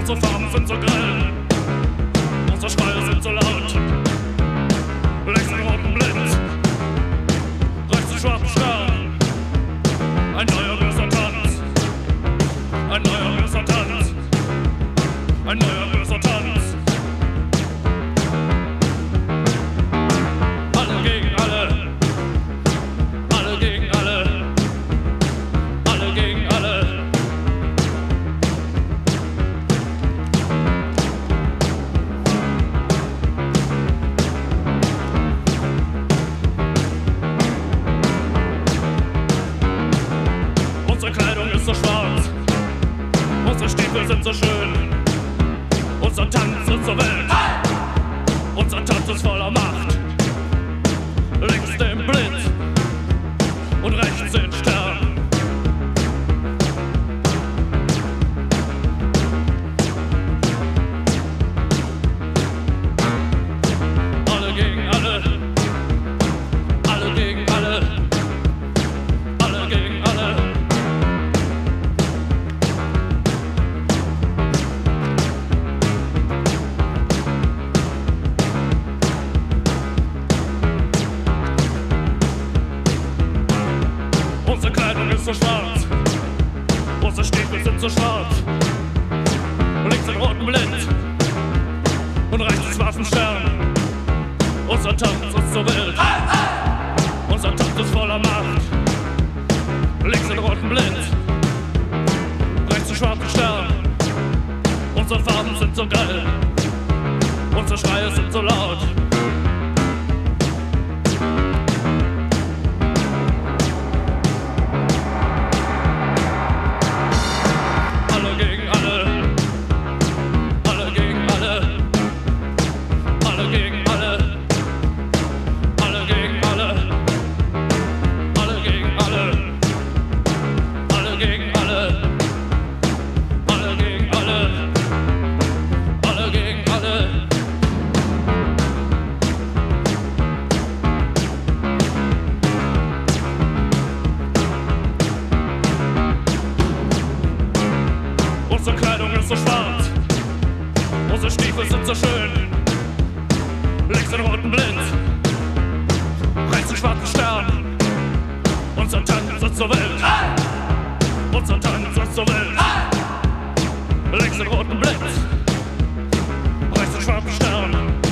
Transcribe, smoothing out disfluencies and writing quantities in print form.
Unsere Farben sind so grell, unsere Schreie sind so laut. Links den roten Blitz, rechts den schwarzen Stern. Ein neuer böser Tanz, ein neuer böser Tanz, ein neuer böser Tanz. Alle gegen alle, alle gegen alle, alle gegen alle. Unsere Kleidung ist so schwarz, unsere Stiefel sind so schön, unser Tanz ist so wild, unser Tanz ist voller Macht. Links den Blitz und rechts den Stern. Alle gegen alle, alle gegen alle, alle gegen alle. Unsere Kleidung ist so schwarz, unsere Stiefel sind so schwarz. Links den roten Blitz und rechts den schwarzen Stern. Unser Tanz ist so wild, unser Tanz ist voller Macht. Links den roten Blitz, rechts den schwarzen Stern. Unsere Farben sind so geil, unsere Schreie sind so laut. Alle gegen alle, alle gegen alle, alle gegen alle, alle gegen alle, alle gegen alle, alle gegen alle, alle gegen alle, alle gegen alle. Unsere Kleidung ist so schwarz, unsere Stiefel sind so schön. Links den roten Blitz, rechts den schwarzen Stern. Unser Tanz ist so wild, unser Tanz ist so wild. Links den roten Blitz, rechts den schwarzen Stern.